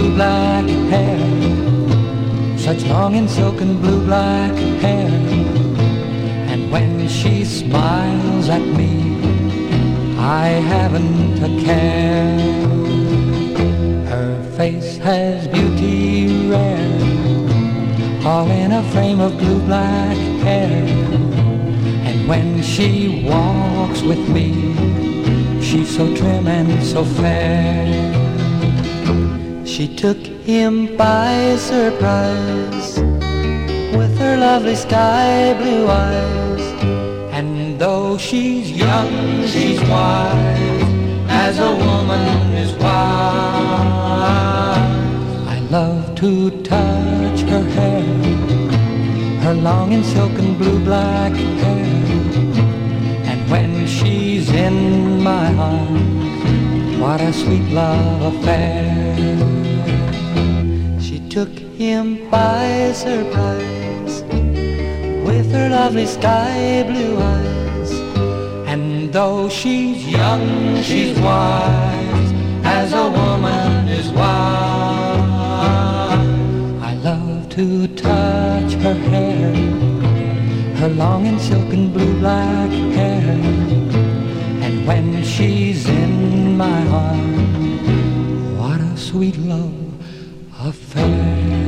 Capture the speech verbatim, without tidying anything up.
blue black hair, such long and silken blue black hair. And when she smiles at me, I haven't a care. Her face has beauty rare, all in a frame of blue black hair. And when she walks with me, she's so trim and so fair. She took him by surprise with her lovely sky blue eyes. And though she's young, she's wise, as a woman is wise. I love to touch her hair, her long and silken blue black hair. And when she's in my arms, what a sweet love affair. She took him by surprise with her lovely sky blue eyes. And though she's young, she's wise, as a woman is wise. I love to touch her hair, her long and silken blue black hair. And when she's in my arms, what a sweet love affair.